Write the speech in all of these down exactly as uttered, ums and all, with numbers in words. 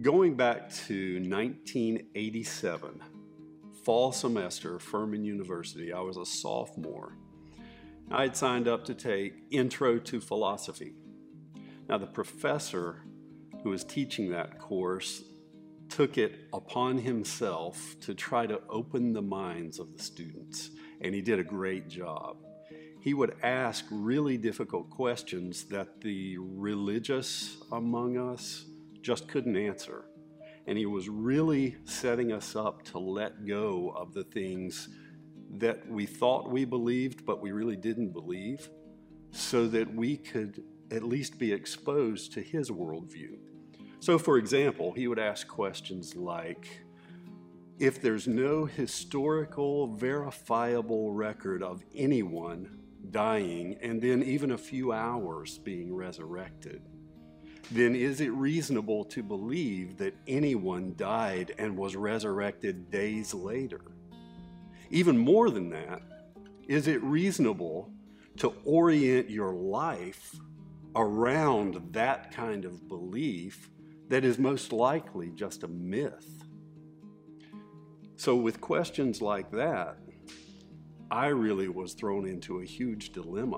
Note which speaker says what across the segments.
Speaker 1: Going back to nineteen eighty-seven, fall semester, Furman University, I was a sophomore. I had signed up to take Intro to Philosophy. Now, the professor who was teaching that course took it upon himself to try to open the minds of the students, and he did a great job. He would ask really difficult questions that the religious among us just couldn't answer. And he was really setting us up to let go of the things that we thought we believed, but we really didn't believe, so that we could at least be exposed to his worldview. So, for example, he would ask questions like, if there's no historical, verifiable record of anyone dying and then even a few hours being resurrected, then is it reasonable to believe that anyone died and was resurrected days later? Even more than that, is it reasonable to orient your life around that kind of belief that is most likely just a myth? So with questions like that, I really was thrown into a huge dilemma.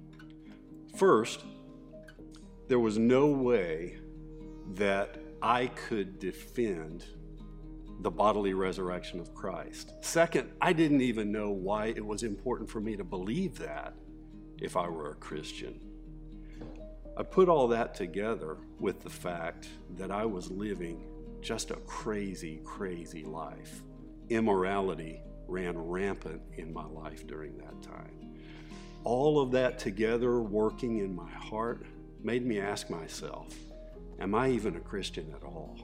Speaker 1: First, there was no way that I could defend the bodily resurrection of Christ. Second, I didn't even know why it was important for me to believe that if I were a Christian. I put all that together with the fact that I was living just a crazy, crazy life. Immorality ran rampant in my life during that time. All of that together working in my heart made me ask myself, am I even a Christian at all?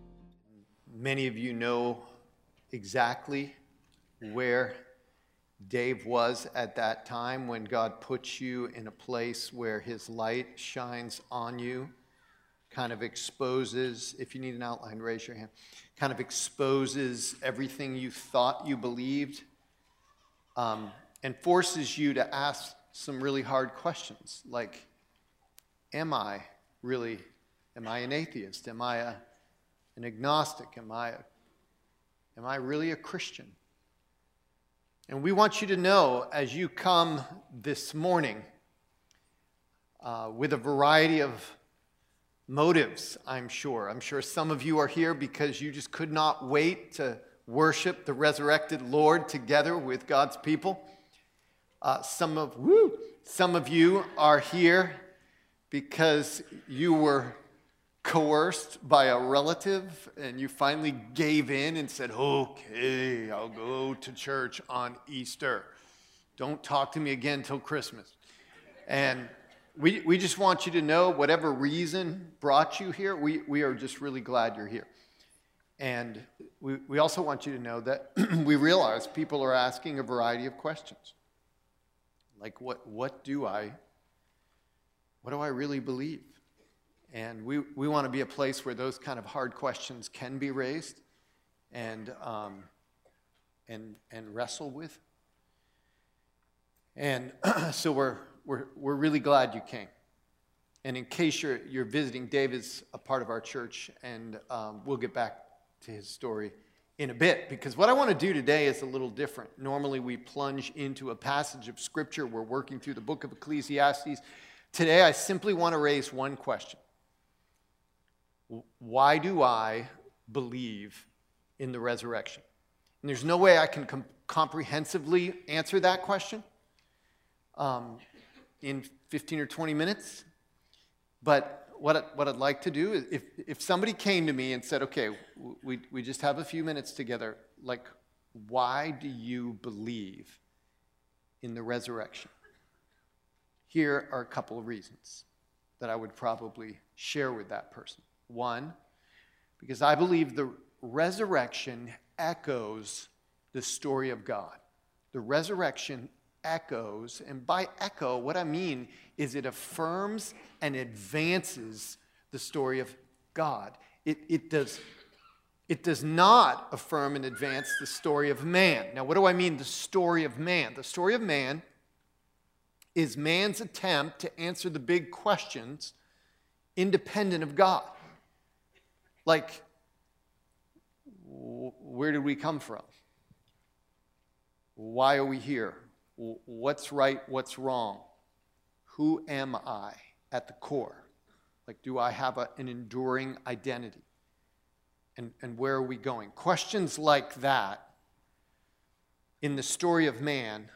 Speaker 2: Many of you know exactly where Dave was at that time when God puts you in a place where his light shines on you, kind of exposes, if you need an outline, raise your hand, kind of exposes everything you thought you believed, um, and forces you to ask some really hard questions, like, am I really, am I an atheist? Am I a, an agnostic? Am I, a, am I really a Christian? And we want you to know, as you come this morning, uh, with a variety of motives, I'm sure. I'm sure some of you are here because you just could not wait to worship the resurrected Lord together with God's people. Uh, some of, woo, some of you are here because you were coerced by a relative and you finally gave in and said, okay, I'll go to church on Easter. Don't talk to me again till Christmas. And we, we just want you to know, whatever reason brought you here, we, we are just really glad you're here. And we, we also want you to know that we realize people are asking a variety of questions. Like, what, what do I, what do I really believe? And we, we want to be a place where those kind of hard questions can be raised and, um, and, and wrestle with. And so we're, we're, we're really glad you came. And in case you're, you're visiting, Dave is a part of our church, and um, we'll get back to his story in a bit, because what I want to do today is a little different. Normally we plunge into a passage of Scripture. We're working through the book of Ecclesiastes. Today I simply want to raise one question. Why do I believe in the resurrection? And there's no way I can com- comprehensively answer that question um, in fifteen or twenty minutes. But what, I, what I'd like to do is, if, if somebody came to me and said, okay, we, we just have a few minutes together, like, why do you believe in the resurrection? Here are a couple of reasons that I would probably share with that person. One, because I believe the resurrection echoes the story of God. The resurrection echoes, and by echo, what I mean is it affirms and advances the story of God. It, it, does, it does not affirm and advance the story of man. Now, what do I mean, the story of man? The story of man is man's attempt to answer the big questions independent of God. Like, where did we come from? Why are we here? What's right? What's wrong? Who am I at the core? Like, do I have a, an enduring identity? And, and where are we going? Questions like that in the story of man,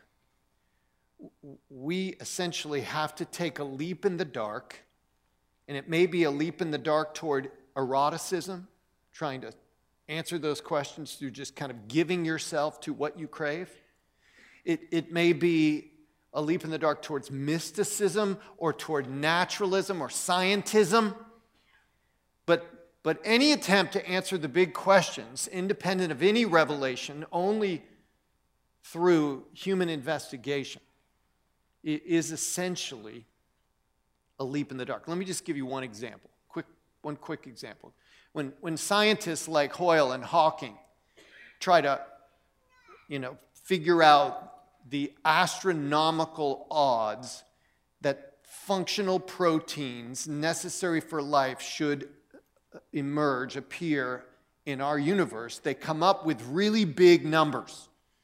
Speaker 2: we essentially have to take a leap in the dark, and it may be a leap in the dark toward eroticism, trying to answer those questions through just kind of giving yourself to what you crave. It, it may be a leap in the dark towards mysticism or toward naturalism or scientism. But, but any attempt to answer the big questions, independent of any revelation, only through human investigation, is essentially a leap in the dark. Let me just give you one example, quick, one quick example. When, when scientists like Hoyle and Hawking try to, you know, figure out the astronomical odds that functional proteins necessary for life should emerge, appear in our universe, they come up with really big numbers,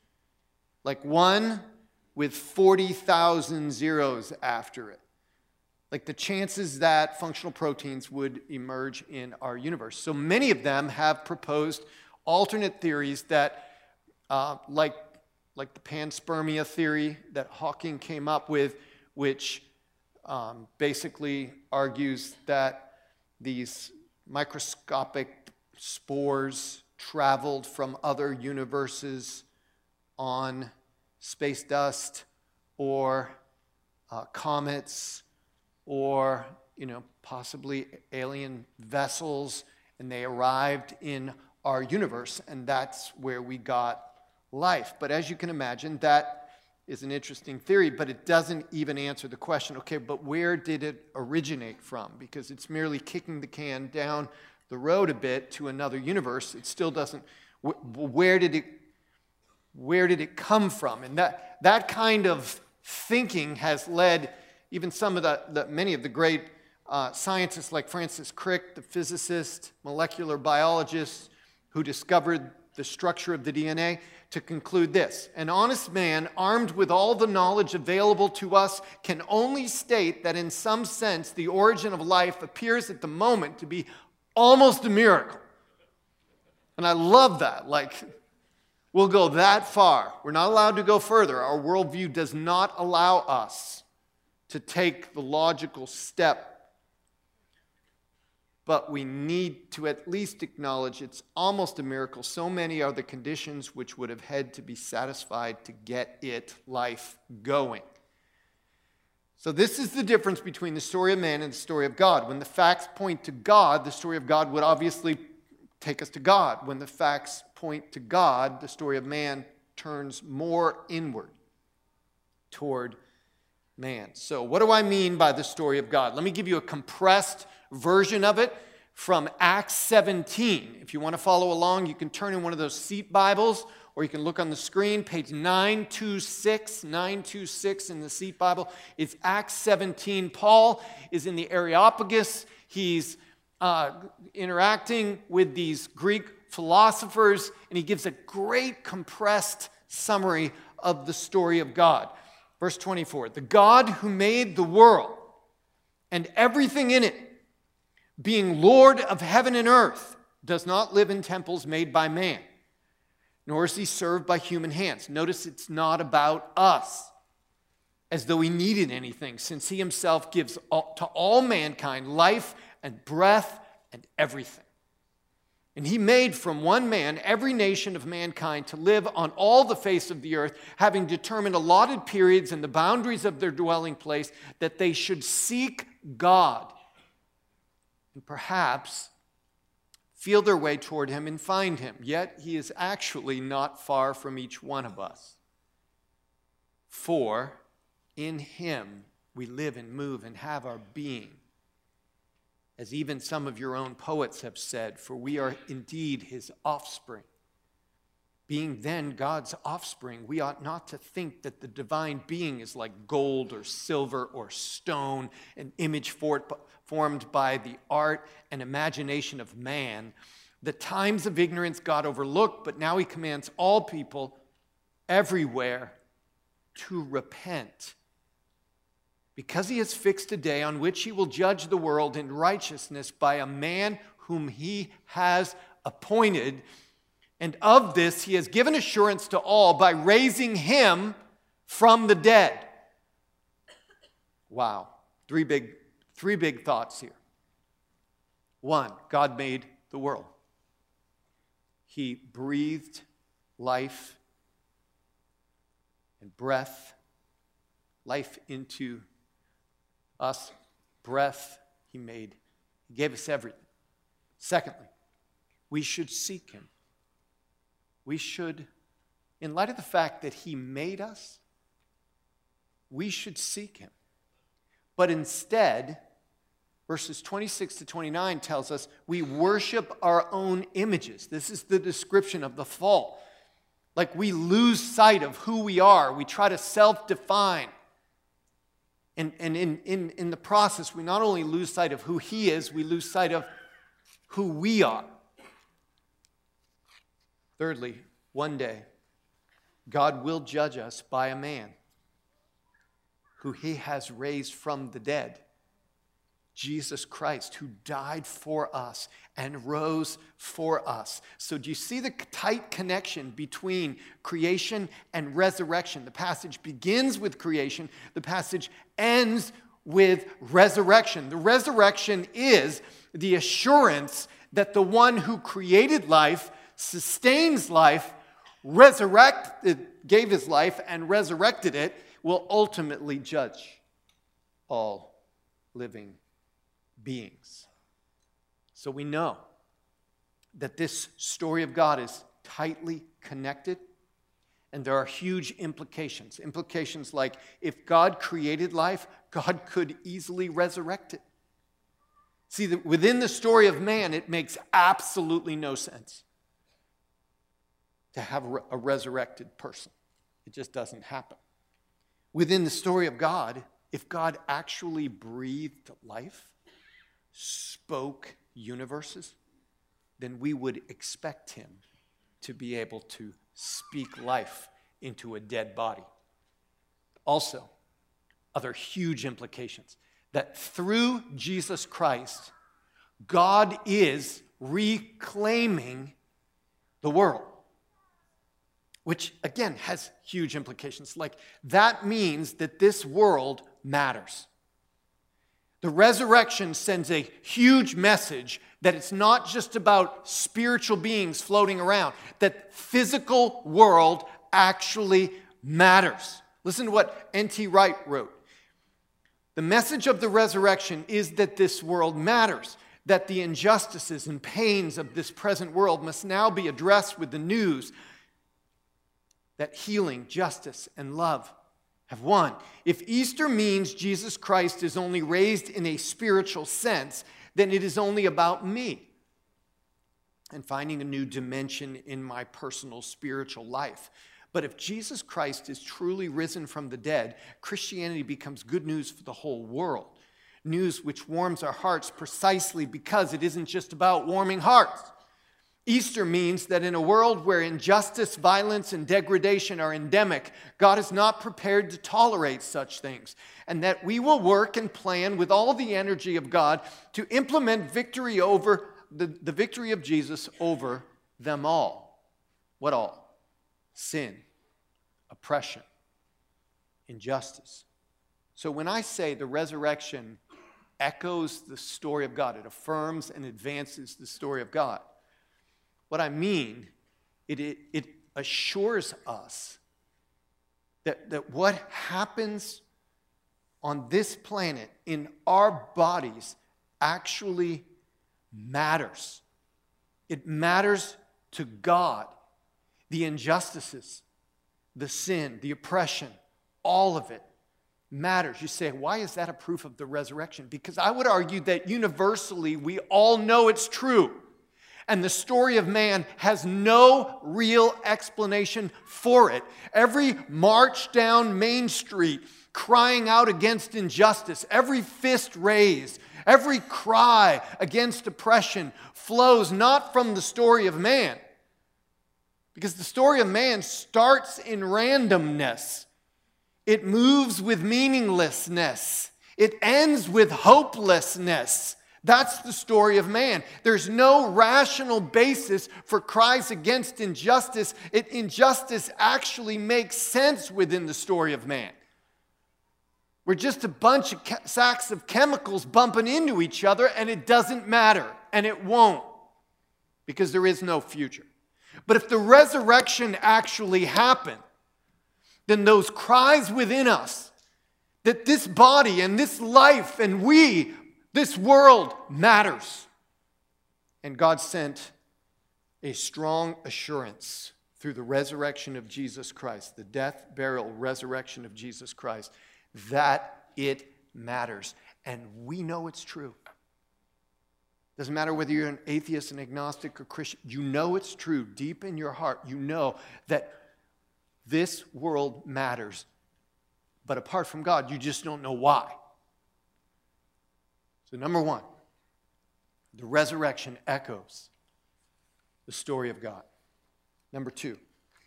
Speaker 2: like one with forty thousand zeros after it. Like the chances that functional proteins would emerge in our universe. So many of them have proposed alternate theories that, uh, like, like the panspermia theory that Hawking came up with, which um, basically argues that these microscopic spores traveled from other universes on space dust or uh, comets, or, you know, possibly alien vessels, and they arrived in our universe, and that's where we got life. But as you can imagine, that is an interesting theory, but it doesn't even answer the question, okay, but where did it originate from? Because it's merely kicking the can down the road a bit to another universe. It still doesn't, where did it, where did it come from? And that, that kind of thinking has led even some of the, the many of the great uh, scientists like Francis Crick, the physicist, molecular biologist, who discovered the structure of the D N A, to conclude this: an honest man, armed with all the knowledge available to us, can only state that in some sense the origin of life appears at the moment to be almost a miracle. And I love that. Like, we'll go that far. We're not allowed to go further. Our worldview does not allow us to take the logical step, but we need to at least acknowledge it's almost a miracle. So many are the conditions which would have had to be satisfied to get it, life, going. So this is the difference between the story of man and the story of God. When the facts point to God, the story of God would obviously take us to God. When the facts point to God, the story of man turns more inward toward man. So what do I mean by the story of God? Let me give you a compressed version of it from Acts seventeen. If you want to follow along, you can turn in one of those seat Bibles, or you can look on the screen, page nine twenty-six, nine twenty-six in the seat Bible. It's Acts seventeen. Paul is in the Areopagus. He's uh, interacting with these Greek philosophers, and he gives a great compressed summary of the story of God. Verse twenty-four, the God who made the world and everything in it, being Lord of heaven and earth, does not live in temples made by man, nor is he served by human hands. Notice it's not about us, as though he needed anything, since he himself gives all, to all mankind life and breath and everything. And he made from one man every nation of mankind to live on all the face of the earth, having determined allotted periods and the boundaries of their dwelling place, that they should seek God and perhaps feel their way toward him and find him. Yet he is actually not far from each one of us. For in him we live and move and have our being. As even some of your own poets have said, for we are indeed his offspring. Being then God's offspring, we ought not to think that the divine being is like gold or silver or stone, an image for it, formed by the art and imagination of man. The times of ignorance God overlooked, but now he commands all people everywhere to repent. Because he has fixed a day on which he will judge the world in righteousness by a man whom he has appointed. And of this he has given assurance to all by raising him from the dead. Wow. Three big, three big thoughts here. One, God made the world. He breathed life and breath, life into us, breath he made. He gave us everything. Secondly, we should seek him. We should, in light of the fact that he made us, we should seek him. But instead, verses twenty-six to twenty-nine tells us we worship our own images. This is the description of the fall. Like we lose sight of who we are. We try to self-define. And, and in, in, in the process, we not only lose sight of who he is, we lose sight of who we are. Thirdly, one day, God will judge us by a man who he has raised from the dead. Jesus Christ, who died for us and rose for us. So do you see the tight connection between creation and resurrection? The passage begins with creation. The passage ends with resurrection. The resurrection is the assurance that the one who created life, sustains life, resurrected, gave his life and resurrected it, will ultimately judge all living beings. So we know that this story of God is tightly connected, and there are huge implications. Implications like if God created life, God could easily resurrect it. See, that within the story of man, it makes absolutely no sense to have a resurrected person. It just doesn't happen. Within the story of God, if God actually breathed life, spoke universes, then we would expect him to be able to speak life into a dead body. Also, other huge implications, that through Jesus Christ, God is reclaiming the world, which again has huge implications. Like that means that this world matters. The resurrection sends a huge message that it's not just about spiritual beings floating around, that physical world actually matters. Listen to what N T Wright wrote. The message of the resurrection is that this world matters, that the injustices and pains of this present world must now be addressed with the news that healing, justice, and love have won. If Easter means Jesus Christ is only raised in a spiritual sense, then it is only about me and finding a new dimension in my personal spiritual life. But if Jesus Christ is truly risen from the dead, Christianity becomes good news for the whole world. News which warms our hearts precisely because it isn't just about warming hearts. Easter means that in a world where injustice, violence, and degradation are endemic, God is not prepared to tolerate such things, and that we will work and plan with all the energy of God to implement victory over the, the victory of Jesus over them all. What all? Sin, oppression, injustice. So when I say the resurrection echoes the story of God, it affirms and advances the story of God, what I mean, it, it, it assures us that, that what happens on this planet in our bodies actually matters. It matters to God. The injustices, the sin, the oppression, all of it matters. You say, why is that a proof of the resurrection? Because I would argue that universally we all know it's true. And the story of man has no real explanation for it. Every march down Main Street crying out against injustice, every fist raised, Every cry against oppression flows not from the story of man, because the story of man starts in randomness. It moves with meaninglessness. It ends with hopelessness. That's the story of man. There's no rational basis for cries against injustice. It, injustice actually makes sense within the story of man. We're just a bunch of ke- sacks of chemicals bumping into each other, and it doesn't matter, and it won't, because there is no future. But if the resurrection actually happened, then those cries within us, that this body and this life and we, this world matters. And God sent a strong assurance through the resurrection of Jesus Christ, the death, burial, resurrection of Jesus Christ, that it matters. And we know it's true. Doesn't matter whether you're an atheist, an agnostic, or Christian. You know it's true. Deep in your heart, you know that this world matters. But apart from God, you just don't know why. So number one, the resurrection echoes the story of God. Number two,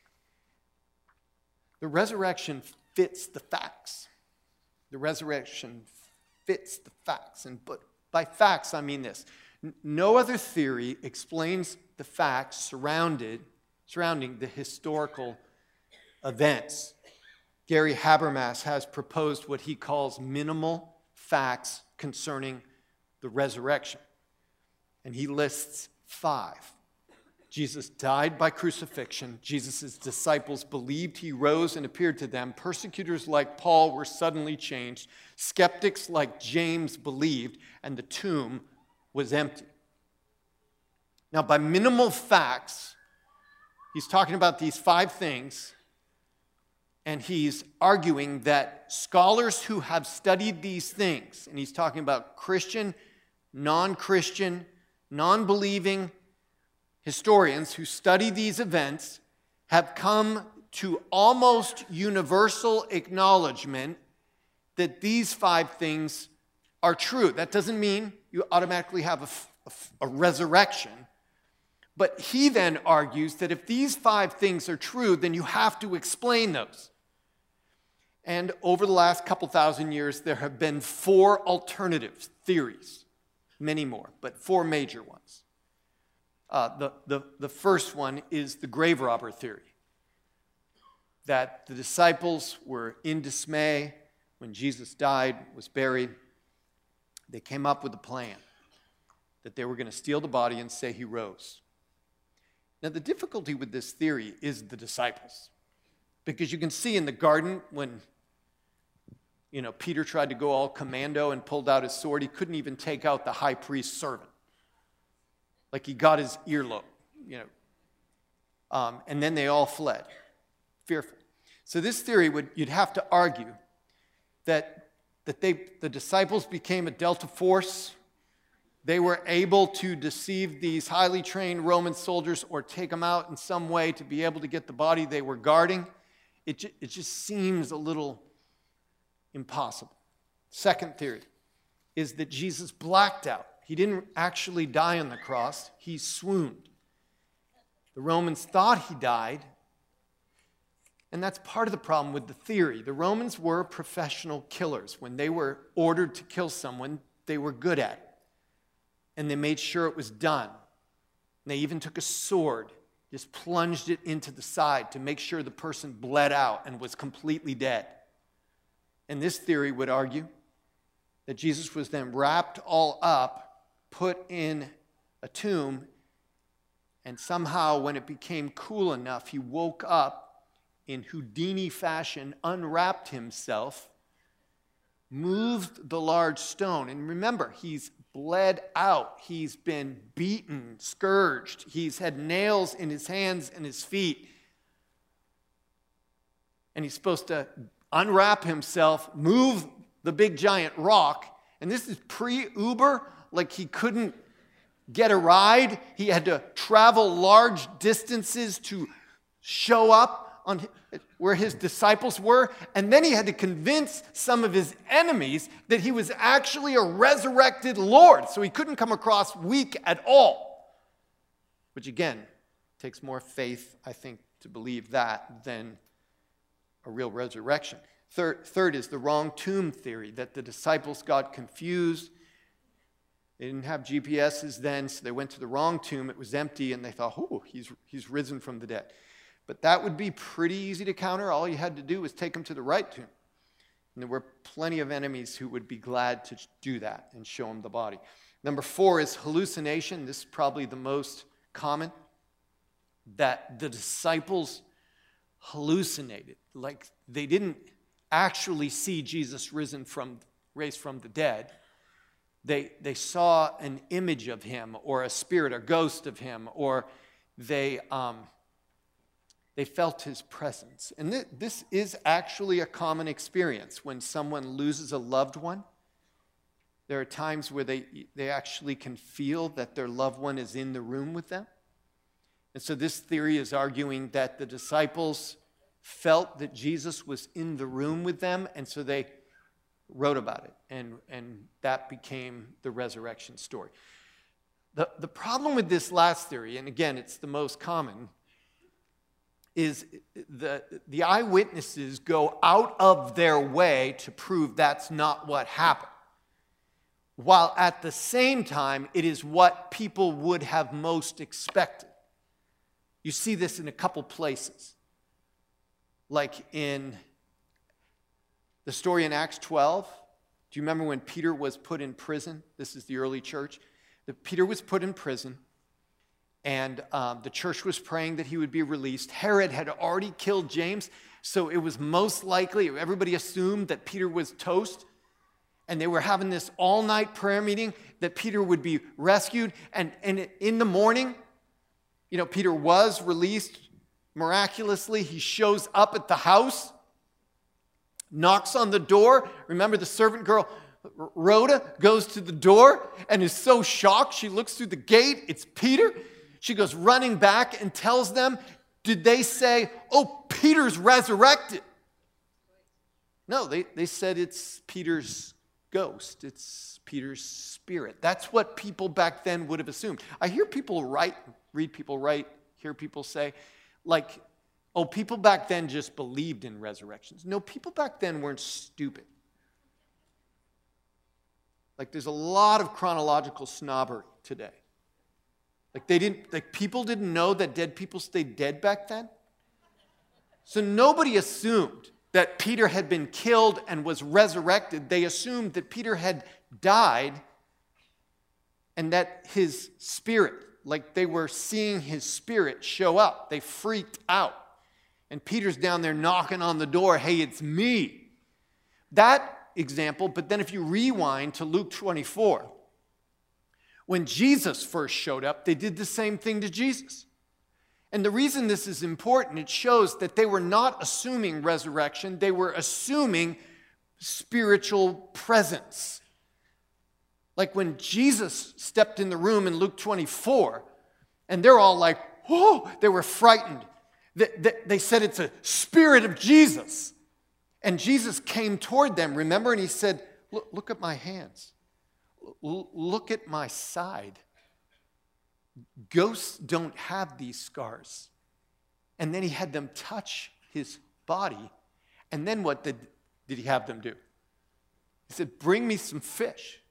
Speaker 2: the resurrection fits the facts. The resurrection fits the facts. And but by facts, I mean this. No other theory explains the facts surrounded, surrounding the historical events. Gary Habermas has proposed what he calls minimal facts concerning the resurrection. And he lists five. Jesus died by crucifixion. Jesus' disciples believed he rose and appeared to them. Persecutors like Paul were suddenly changed. Skeptics like James believed, and the tomb was empty. Now, by minimal facts, he's talking about these five things, and he's arguing that scholars who have studied these things, and he's talking about Christian, non-Christian, non-believing historians who study these events, have come to almost universal acknowledgement that these five things are true. That doesn't mean you automatically have a, a, a resurrection. But he then argues that if these five things are true, then you have to explain those. And over the last couple thousand years, there have been four alternative theories, many more, but four major ones. Uh, the, the, the first one is the grave robber theory, that the disciples were in dismay when Jesus died, was buried. They came up with a plan that they were going to steal the body and say he rose. Now, the difficulty with this theory is the disciples, because you can see in the garden when, you know, Peter tried to go all commando and pulled out his sword, he couldn't even take out the high priest's servant. Like he got his earlobe, you know. Um, and then they all fled, fearful. So this theory would, you'd have to argue that, that they, the disciples became a Delta force. They were able to deceive these highly trained Roman soldiers or take them out in some way to be able to get the body they were guarding. It, ju- it just seems a little impossible. Second theory is that Jesus blacked out. He didn't actually die on the cross. He swooned. The Romans thought he died, and that's part of the problem with the theory. The Romans were professional killers. When they were ordered to kill someone, they were good at it. And they made sure it was done. And they even took a sword, just plunged it into the side to make sure the person bled out and was completely dead. And this theory would argue that Jesus was then wrapped all up, put in a tomb, and somehow when it became cool enough, he woke up in Houdini fashion, unwrapped himself, moved the large stone. And remember, he's bled out. He's been beaten, scourged. He's had nails in his hands and his feet. And he's supposed to unwrap himself, move the big giant rock. And this is pre-Uber. Like he couldn't get a ride. He had to travel large distances to show up on where his disciples were, and then he had to convince some of his enemies that he was actually a resurrected Lord, so he couldn't come across weak at all. Which again, takes more faith, I think, to believe that than a real resurrection. Third, third is the wrong tomb theory, that the disciples got confused. They didn't have G P S's then, so they went to the wrong tomb. It was empty, and they thought, oh, he's, he's risen from the dead. But that would be pretty easy to counter. All you had to do was take him to the right tomb. And there were plenty of enemies who would be glad to do that and show him the body. Number four is hallucination. This is probably the most common, that the disciples hallucinated. Like they didn't actually see Jesus risen from, raised from the dead. They, they saw an image of him, or a spirit, a ghost of him, or they, um, they felt his presence. And th- this is actually a common experience. When someone loses a loved one, there are times where they, they actually can feel that their loved one is in the room with them. And so this theory is arguing that the disciples felt that Jesus was in the room with them, and so they wrote about it, and, and that became the resurrection story. The, the problem with this last theory, and again, it's the most common, is the, the eyewitnesses go out of their way to prove that's not what happened, while at the same time, it is what people would have most expected. You see this in a couple places, like in the story in Acts twelve. Do you remember when Peter was put in prison? This is the early church. The, Peter was put in prison, and um, the church was praying that he would be released. Herod had already killed James, so it was most likely, everybody assumed that Peter was toast, and they were having this all-night prayer meeting that Peter would be rescued, and, and in the morning, you know, Peter was released miraculously. He shows up at the house, knocks on the door. Remember the servant girl, Rhoda, goes to the door and is so shocked. She looks through the gate. It's Peter. She goes running back and tells them, did they say, oh, Peter's resurrected? No, they, they said it's Peter's ghost. It's Peter's spirit. That's what people back then would have assumed. I hear people write, read people write, hear people say, like, oh, people back then just believed in resurrections. No, people back then weren't stupid. Like, there's a lot of chronological snobbery today. Like, they didn't, like, people didn't know that dead people stayed dead back then. So nobody assumed that Peter had been killed and was resurrected. They assumed that Peter had died and that his spirit, like they were seeing his spirit show up. They freaked out. And Peter's down there knocking on the door, hey, it's me. That example, but then if you rewind to Luke twenty-four, when Jesus first showed up, they did the same thing to Jesus. And the reason this is important, it shows that they were not assuming resurrection, they were assuming spiritual presence. Like when Jesus stepped in the room in Luke twenty-four, and they're all like, whoa, they were frightened. They said it's a spirit of Jesus. And Jesus came toward them, remember? And he said, look, look at my hands. L- look at my side. Ghosts don't have these scars. And then he had them touch his body. And then what did, did he have them do? He said, bring me some fish.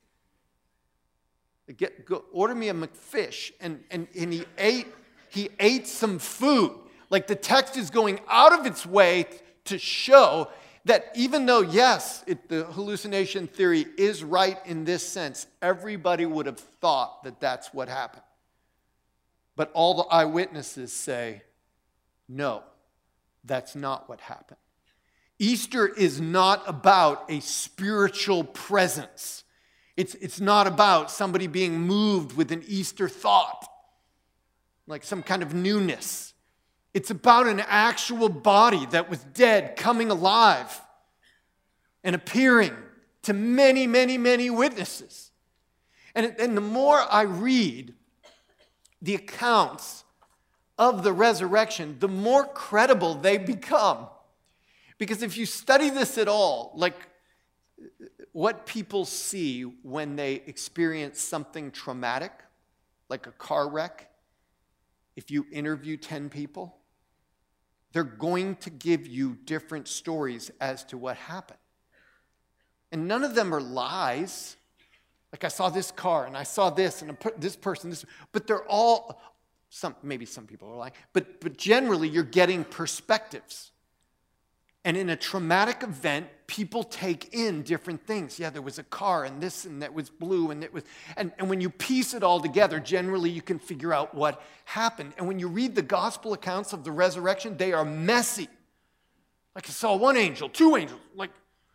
Speaker 2: Get, go, order me a McFish. And, and, and he ate, he ate some food. Like the text is going out of its way to show that even though, yes, it, the hallucination theory is right in this sense, everybody would have thought that that's what happened. But all the eyewitnesses say, no, that's not what happened. Easter is not about a spiritual presence. It's, it's not about somebody being moved with an Easter thought, like some kind of newness. It's about an actual body that was dead coming alive and appearing to many, many, many witnesses. And, and the more I read the accounts of the resurrection, the more credible they become. Because if you study this at all, like what people see when they experience something traumatic, like a car wreck, if you interview ten people, they're going to give you different stories as to what happened. And none of them are lies. Like, I saw this car, and I saw this, and this person, this, but they're all, some maybe some people are lying, but, but generally you're getting perspectives. And in a traumatic event, people take in different things. Yeah, there was a car, and this, and that was blue, and it was, and, and when you piece it all together, generally you can figure out what happened. And when you read the gospel accounts of the resurrection, they are messy. Like, I saw one angel, two angels, like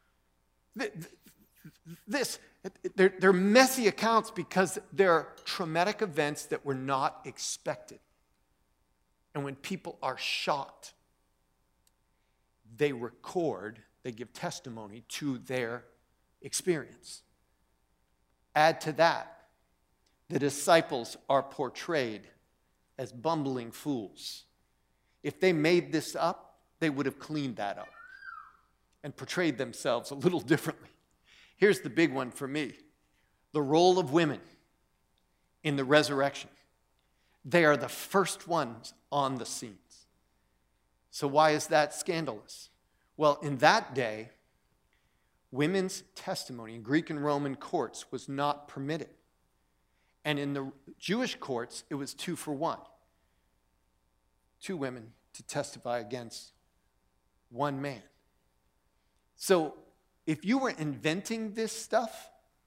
Speaker 2: this. They're, they're messy accounts because they're traumatic events that were not expected. And when people are shocked, they record, they give testimony to their experience. Add to that, the disciples are portrayed as bumbling fools. If they made this up, they would have cleaned that up and portrayed themselves a little differently. Here's the big one for me. The role of women in the resurrection. They are the first ones on the scenes. So why is that scandalous? Well, in that day, women's testimony in Greek and Roman courts was not permitted. And in the Jewish courts, it was two for one. Two women to testify against one man. So if you were inventing this stuff,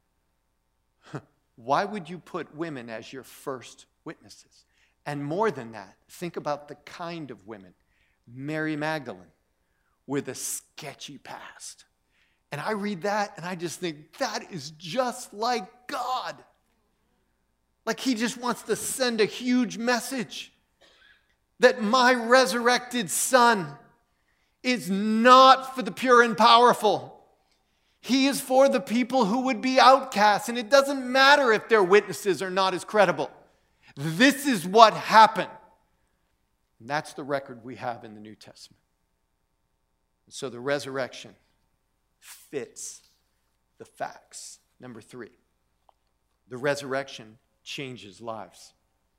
Speaker 2: why would you put women as your first witnesses? And more than that, think about the kind of women. Mary Magdalene with a sketchy past. And I read that and I just think, that is just like God. Like he just wants to send a huge message that my resurrected son is not for the pure and powerful. He is for the people who would be outcasts, and it doesn't matter if their witnesses are not as credible. This is what happened. And that's the record we have in the New Testament. So the resurrection fits the facts. Number three, the resurrection changes lives.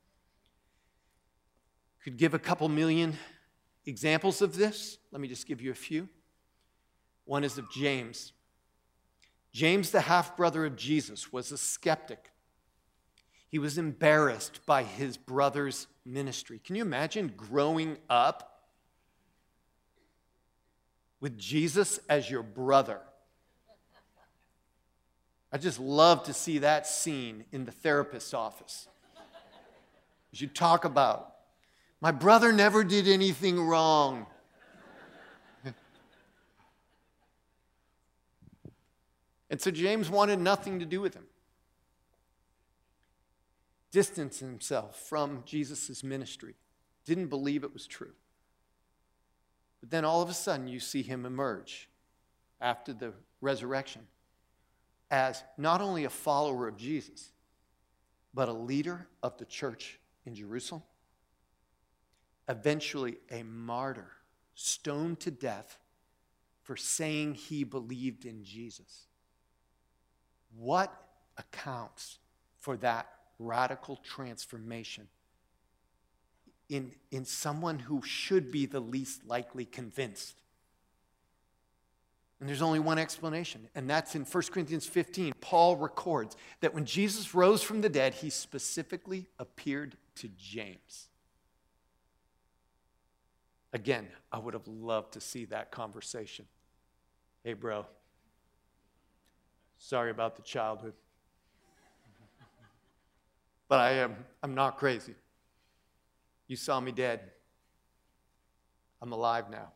Speaker 2: Could give a couple million examples of this. Let me just give you a few. One is of James. James, the half-brother of Jesus, was a skeptic. He was embarrassed by his brother's ministry. Can you imagine growing up with Jesus as your brother? I just love to see that scene in the therapist's office. As you talk about, my brother never did anything wrong. And so James wanted nothing to do with him. Distanced himself from Jesus' ministry. Didn't believe it was true. But then all of a sudden you see him emerge after the resurrection as not only a follower of Jesus, but a leader of the church in Jerusalem. Eventually a martyr, stoned to death for saying he believed in Jesus. What accounts for that radical transformation in, in someone who should be the least likely convinced? And there's only one explanation, and that's in First Corinthians fifteen. Paul records that when Jesus rose from the dead, he specifically appeared to James. Again, I would have loved to see that conversation. Hey, bro. Sorry about the childhood. But I am, I'm not crazy. You saw me dead. I'm alive now.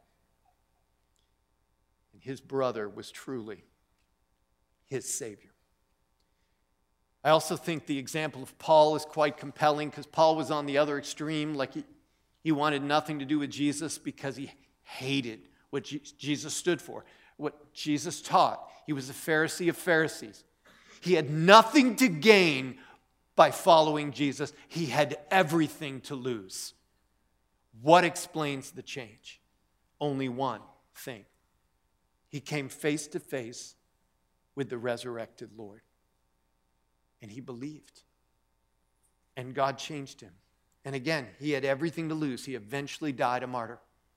Speaker 2: And his brother was truly his Savior. I also think the example of Paul is quite compelling because Paul was on the other extreme. Like he, he wanted nothing to do with Jesus because he hated what G- Jesus stood for, what Jesus taught. He was a Pharisee of Pharisees. He had nothing to gain by following Jesus. He had everything to lose. What explains the change? Only one thing. He came face to face with the resurrected Lord. And he believed. And God changed him. And again, he had everything to lose. He eventually died a martyr.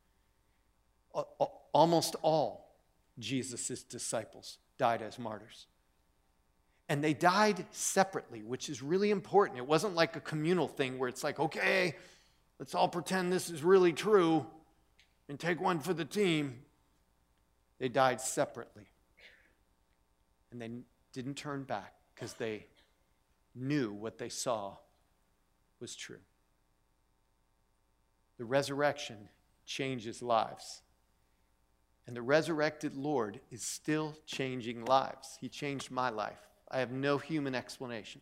Speaker 2: Almost all Jesus' disciples died as martyrs. And they died separately, which is really important. It wasn't like a communal thing where it's like, okay, let's all pretend this is really true and take one for the team. They died separately. And they didn't turn back because they knew what they saw was true. The resurrection changes lives. And the resurrected Lord is still changing lives. He changed my life. I have no human explanation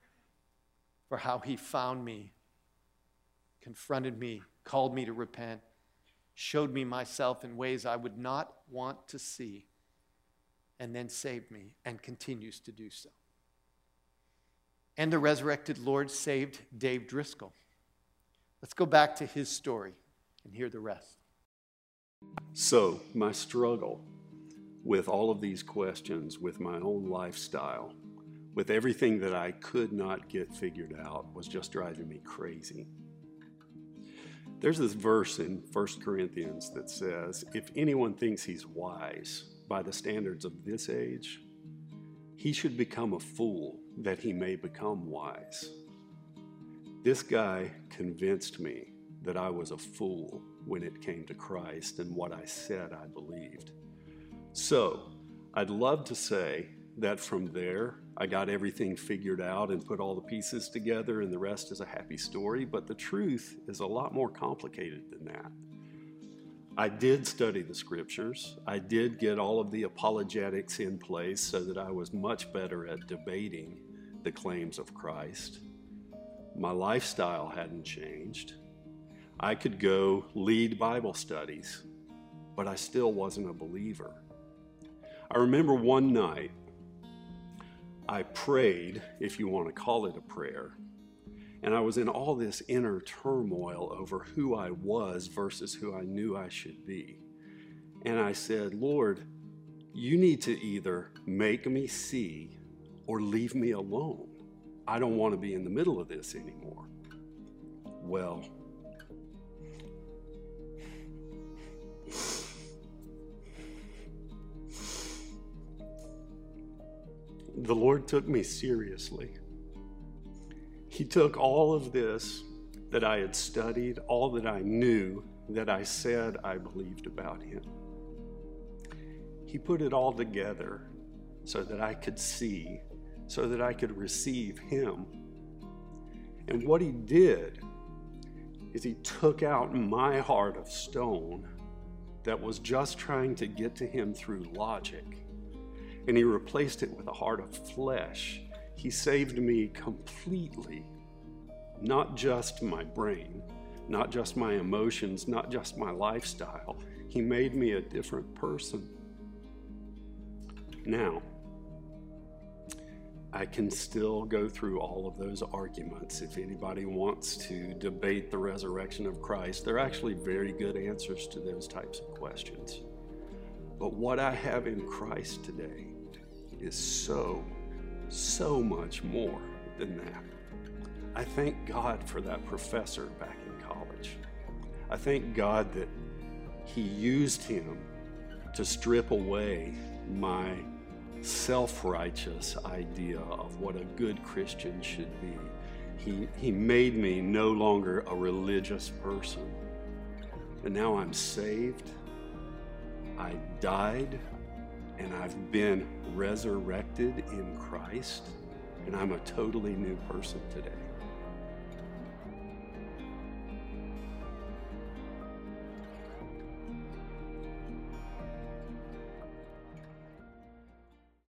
Speaker 2: for how he found me, confronted me, called me to repent, showed me myself in ways I would not want to see, and then saved me and continues to do so. And the resurrected Lord saved Dave Driscoll. Let's go back to his story and hear the rest.
Speaker 1: So, my struggle with all of these questions, with my own lifestyle, with everything that I could not get figured out, was just driving me crazy. There's this verse in First Corinthians that says, if anyone thinks he's wise by the standards of this age, he should become a fool that he may become wise. This guy convinced me that I was a fool when it came to Christ and what I said I believed. So, I'd love to say that from there, I got everything figured out and put all the pieces together and the rest is a happy story, but the truth is a lot more complicated than that. I did study the scriptures. I did get all of the apologetics in place so that I was much better at debating the claims of Christ. My lifestyle hadn't changed. I could go lead Bible studies, but I still wasn't a believer. I remember one night, I prayed, if you want to call it a prayer, and I was in all this inner turmoil over who I was versus who I knew I should be. And I said, Lord, you need to either make me see or leave me alone. I don't want to be in the middle of this anymore. Well, the Lord took me seriously. He took all of this that I had studied, all that I knew, that I said I believed about him. He put it all together so that I could see, so that I could receive him. And what he did is he took out my heart of stone that was just trying to get to him through logic, and he replaced it with a heart of flesh. He saved me completely, not just my brain, not just my emotions, not just my lifestyle. He made me a different person. Now, I can still go through all of those arguments. If anybody wants to debate the resurrection of Christ, there are actually very good answers to those types of questions. But what I have in Christ today is so, so much more than that. I thank God for that professor back in college. I thank God that he used him to strip away my self-righteous idea of what a good Christian should be. He, he made me no longer a religious person. And now I'm saved. I died, and I've been resurrected in Christ, and I'm a totally new person today.